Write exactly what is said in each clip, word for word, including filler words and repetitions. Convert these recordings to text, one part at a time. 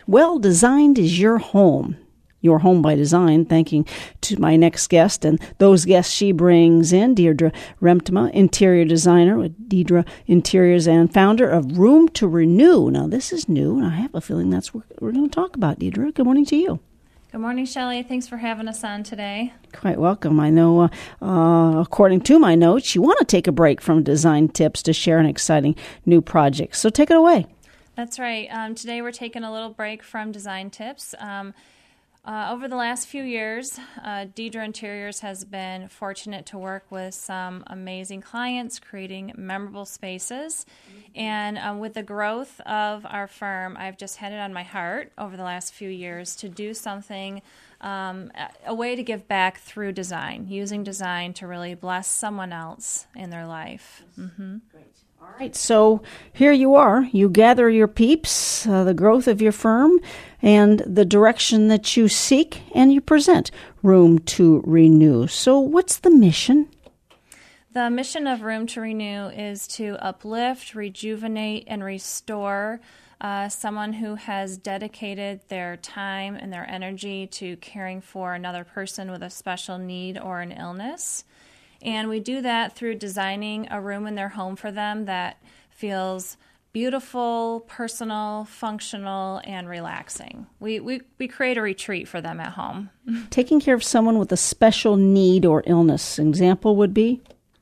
well designed is your home. Your Home by Design, thanking to my next guest and those guests she brings in, Deirdre Remptema, interior designer with Deidre Interiors and founder of Room to Renew. Now, this is new, and I have a feeling that's what we're going to talk about, Deidre. Good morning to you. Good morning, Shelley. Thanks for having us on today. Quite welcome. I know, uh, uh, according to my notes, you want to take a break from design tips to share an exciting new project. So take it away. That's right. Um, today we're taking a little break from design tips. Um, Uh, over the last few years, uh, Deidre Interiors has been fortunate to work with some amazing clients, creating memorable spaces. And um, with the growth of our firm, I've just had it on my heart over the last few years to do something, um, a, a way to give back through design, using design to really bless someone else in their life. Mm-hmm. Great. All right, so here you are. You gather your peeps, uh, the growth of your firm, and the direction that you seek, and you present Room to Renew. So what's the mission? The mission of Room to Renew is to uplift, rejuvenate, and restore uh, someone who has dedicated their time and their energy to caring for another person with a special need or an illness. And we do that through designing a room in their home for them that feels beautiful, personal, functional, and relaxing. We, we, we create a retreat for them at home. Taking care of someone with a special need or illness, an example would be?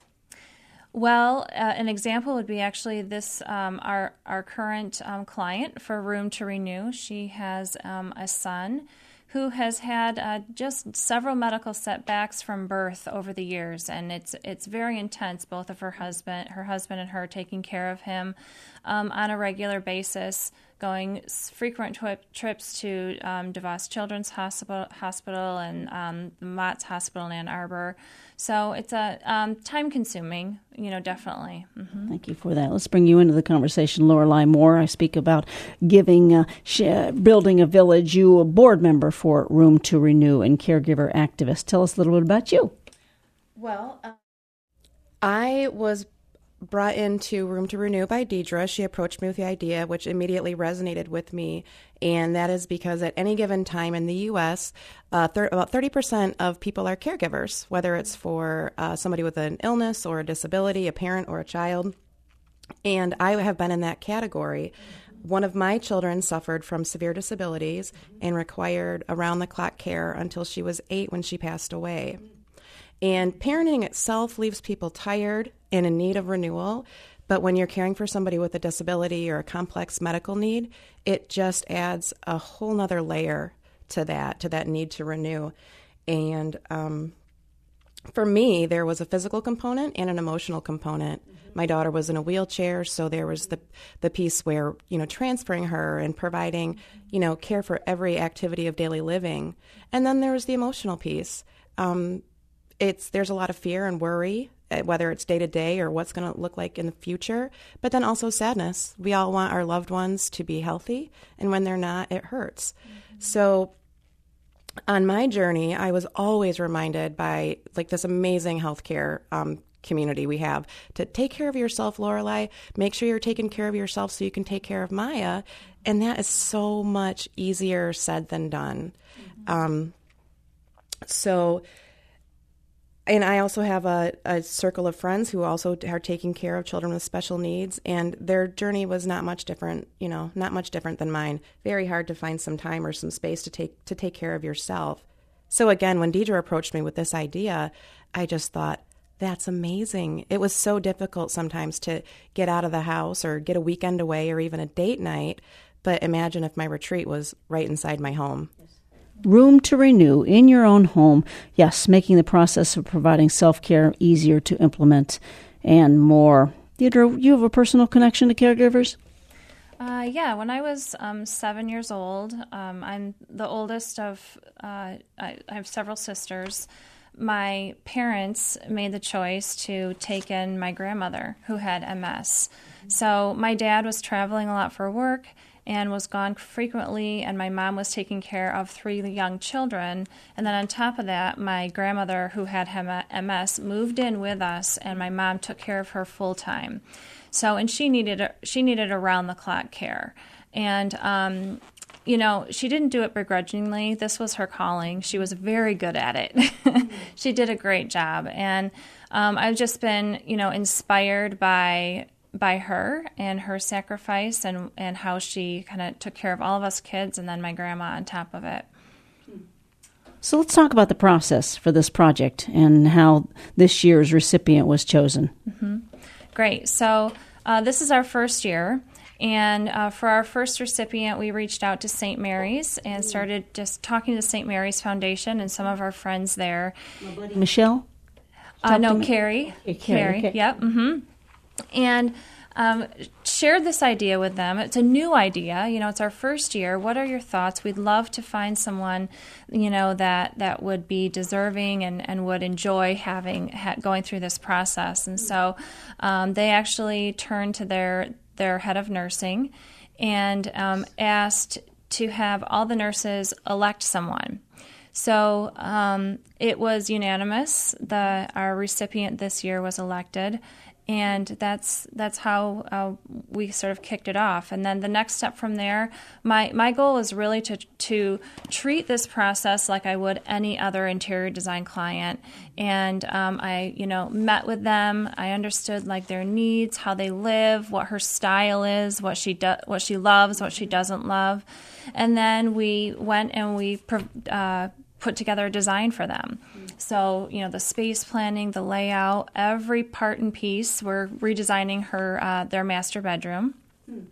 Well, uh, an example would be actually this, um, our, our current um, client for Room to Renew. She has um, a son who has had uh, just several medical setbacks from birth over the years, and it's it's very intense. Both of her husband, her husband, and her taking care of him um, on a regular basis, going frequent twi- trips to um, DeVos Children's Hospital, Hospital and um, the Mott's Hospital in Ann Arbor. So it's a um, time-consuming, you know, definitely. Mm-hmm. Thank you for that. Let's bring you into the conversation, Lorelei Moore. I speak about giving, uh, sh- building a village. You a board member for Room to Renew and caregiver activist. Tell us a little bit about you. Well, uh, I was brought into Room to Renew by Deidre. She approached me with the idea, which immediately resonated with me, and that is because at any given time in the U S, uh, thir- about thirty percent of people are caregivers, whether it's for uh, somebody with an illness or a disability, a parent or a child, and I have been in that category. One of my children suffered from severe disabilities and required around-the-clock care until she was eight when she passed away. And parenting itself leaves people tired and in need of renewal. But when you're caring for somebody with a disability or a complex medical need, it just adds a whole nother layer to that, to that need to renew. And um, for me, there was a physical component and an emotional component. Mm-hmm. My daughter was in a wheelchair, so there was the the piece where, you know, transferring her and providing, you know, care for every activity of daily living. And then there was the emotional piece. Um, It's there's a lot of fear and worry, whether it's day to day or what's going to look like in the future, but then also sadness. We all want our loved ones to be healthy, and when they're not, it hurts. Mm-hmm. So on my journey, I was always reminded by like this amazing healthcare um, community we have to take care of yourself, Lorelei. Make sure you're taking care of yourself so you can take care of Maya, and that is so much easier said than done. Mm-hmm. Um, so. And I also have a, a circle of friends who also are taking care of children with special needs, and their journey was not much different, you know, not much different than mine. Very hard to find some time or some space to take to take care of yourself. So again, when Deidre approached me with this idea, I just thought, that's amazing. It was so difficult sometimes to get out of the house or get a weekend away or even a date night, but imagine if my retreat was right inside my home. Room to Renew in your own home. Yes, making the process of providing self-care easier to implement and more. Deidre, you have a personal connection to caregivers? Uh, yeah, when I was um, seven years old, um, I'm the oldest of, uh, I, I have several sisters. My parents made the choice to take in my grandmother who had M S. So my dad was traveling a lot for work and was gone frequently, and my mom was taking care of three young children. And then on top of that, my grandmother, who had M S, moved in with us, and my mom took care of her full time. So, and she needed she needed around the clock care. And um, you know, she didn't do it begrudgingly. This was her calling. She was very good at it. She did a great job. And um, I've just been, you know, inspired by by her and her sacrifice and, and how she kind of took care of all of us kids and then my grandma on top of it. So let's talk about the process for this project and how this year's recipient was chosen. Mm-hmm. Great. So uh, this is our first year. And uh, for our first recipient, we reached out to Saint Mary's and started just talking to Saint Mary's Foundation and some of our friends there. Michelle? Uh, no, Carrie. Okay, Carrie, okay. Yep. Mm-hmm. And um, shared this idea with them. It's a new idea. You know, it's our first year. What are your thoughts? We'd love to find someone, you know, that, that would be deserving and, and would enjoy having ha- going through this process. And so um, they actually turned to their their head of nursing and um, asked to have all the nurses elect someone. So um, it was unanimous. The our recipient this year was elected, and that's that's how uh, we sort of kicked it off. And then the next step from there, my my goal is really to to treat this process like I would any other interior design client. And um, I, you know, met with them. I understood like their needs, how they live, what her style is, what she do, what she loves, what she doesn't love, and then we went and we uh, put together a design for them. So, you know, the space planning, the layout, every part and piece. We're redesigning her uh, their master bedroom. Hmm.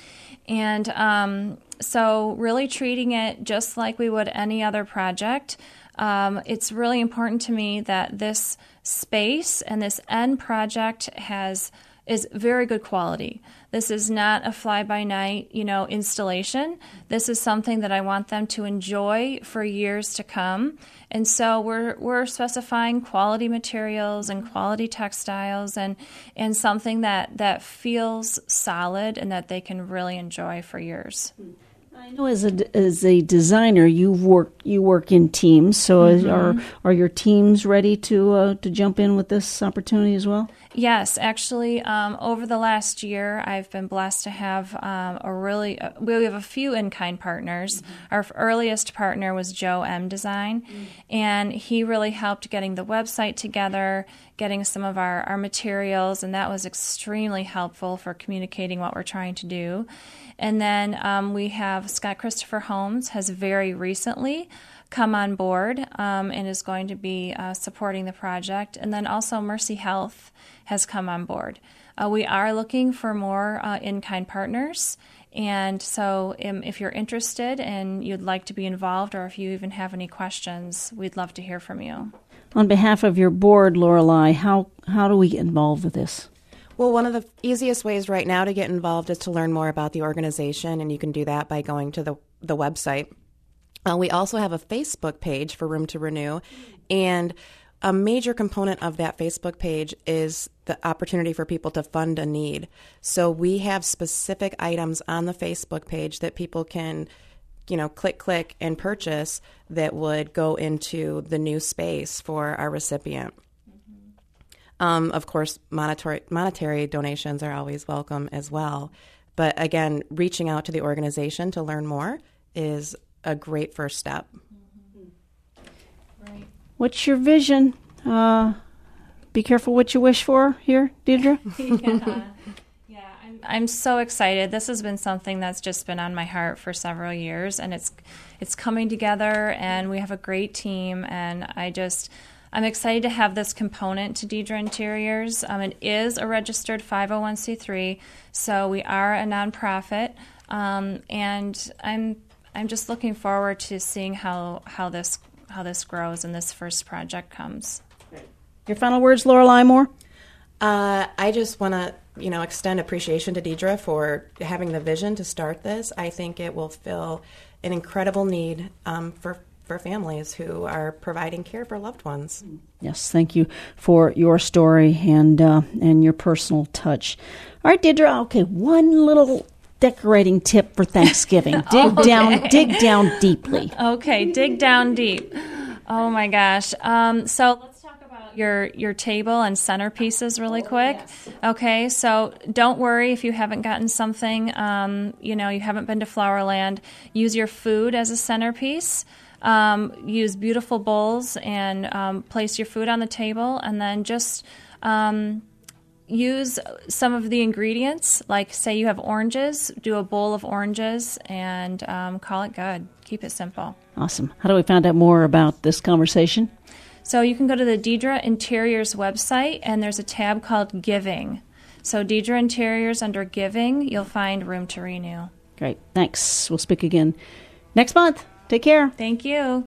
And um, so really treating it just like we would any other project. Um, it's really important to me that this space and this end project has is very good quality. This is not a fly-by-night, you know, installation. This is something that I want them to enjoy for years to come. And so we're we're specifying quality materials and quality textiles and and something that, that feels solid and that they can really enjoy for years. I know as a as a designer, you work you work in teams. So mm-hmm. are are your teams ready to uh, to jump in with this opportunity as well? Yes, actually, um, over the last year, I've been blessed to have um, a really uh, we have a few in-kind partners. Mm-hmm. Our earliest partner was Joe M Design, mm-hmm. and he really helped getting the website together, getting some of our, our materials, and that was extremely helpful for communicating what we're trying to do. And then um, we have Scott Christopher Holmes has very recently come on board um, and is going to be uh, supporting the project. And then also Mercy Health has come on board. Uh, we are looking for more uh, in-kind partners. And so um, if you're interested and you'd like to be involved, or if you even have any questions, we'd love to hear from you. On behalf of your board, Lorelei, how, how do we get involved with this? Well, one of the easiest ways right now to get involved is to learn more about the organization, and you can do that by going to the, the website. Uh, we also have a Facebook page for Room to Renew, and a major component of that Facebook page is the opportunity for people to fund a need. So we have specific items on the Facebook page that people can, you know, click, click, and purchase that would go into the new space for our recipient. Um, of course, monetary, monetary donations are always welcome as well. But again, reaching out to the organization to learn more is a great first step. Mm-hmm. Right. What's your vision? Uh, be careful what you wish for here, Deirdre. yeah. yeah, I'm, I'm so excited. This has been something that's just been on my heart for several years, and it's it's coming together, and we have a great team, and I just... I'm excited to have this component to Deidre Interiors. Um, it is a registered five oh one c three, so we are a nonprofit, um, and I'm I'm just looking forward to seeing how, how this how this grows and this first project comes. Your final words, Lorelei Moore? Uh, I just want to you know extend appreciation to Deidre for having the vision to start this. I think it will fill an incredible need um, for. for families who are providing care for loved ones. Yes, thank you for your story and uh, and your personal touch. All right, Deirdre, okay, one little decorating tip for Thanksgiving. Dig okay. down dig down deeply. Okay, dig down deep. Oh my gosh. Um, so let's talk about your your table and centerpieces really quick. Yes. Okay, so don't worry if you haven't gotten something, um, you know, you haven't been to Flowerland. Use your food as a centerpiece. Um, use beautiful bowls and um, place your food on the table, and then just um, use some of the ingredients. Like, say you have oranges, do a bowl of oranges, and um, call it good. Keep it simple. Awesome. How do we find out more about this conversation? So you can go to the Deidre Interiors website, and there's a tab called Giving. So Deidre Interiors under Giving, you'll find Room to Renew. Great. Thanks. We'll speak again next month. Take care. Thank you.